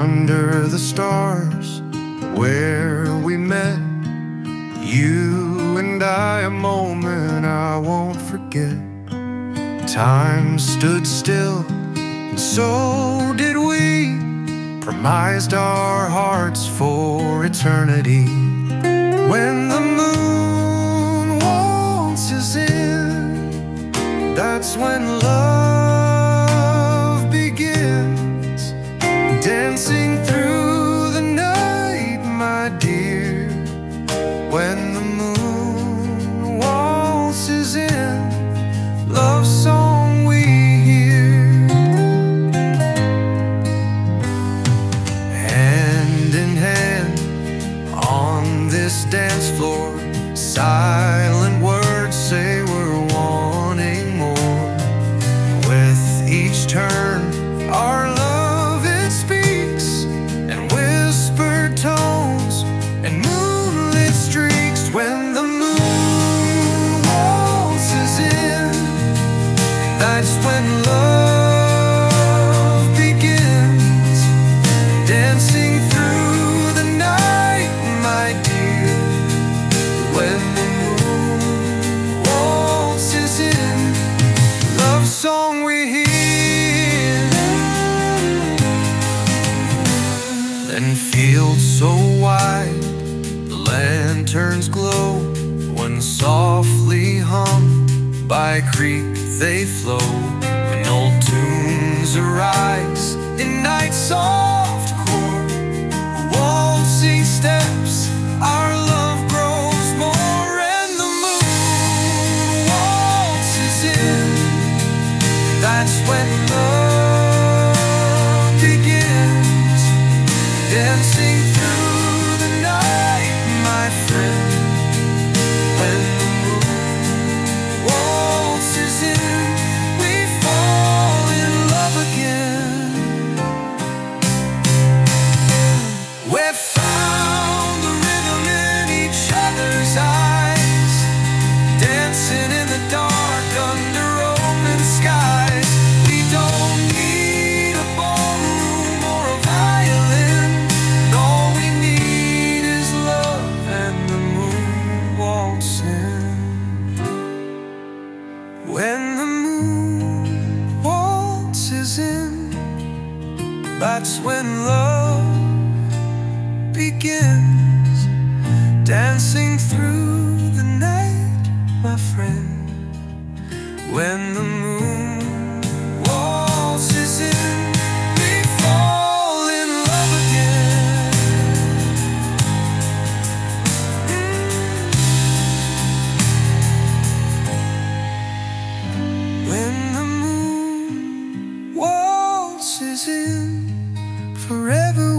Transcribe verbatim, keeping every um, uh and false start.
under the stars where we met, you and I, a moment I won't forget. Time stood still, and so did we, promised our hearts for eternity. When the moon waltzes in, that's when love begins. Dancing through the night, my dear. When the moon waltzes in, love song we hear. Hand in hand on this dance floor, silent words say we're wanting more. With each turn, our love it speaks, and whispered tones and moonlit streaks. When the moon waltzes in, that's when love begins. Dancing through the night, my dear. When the moon waltzes in, love song we hear. Then fields so wide, the lanterns glow. When softly hum by creek they flow, and old tunes arise in night's soft chord. Waltzing steps, our love grows more. And the moon waltzes in, that's when love begins. Dancing through the night, my friend. When the moon waltzes in, we fall in love again. We've found the rhythm in each other's eyes, dancing in the dark under open skies. We don't need a ballroom or a violin. All we need is love and the moon waltzing. When the moon waltzes in, that's when love begins. Dancing through the night, my friend. When the moon waltzes in, we fall in love again. When the moon waltzes in, forever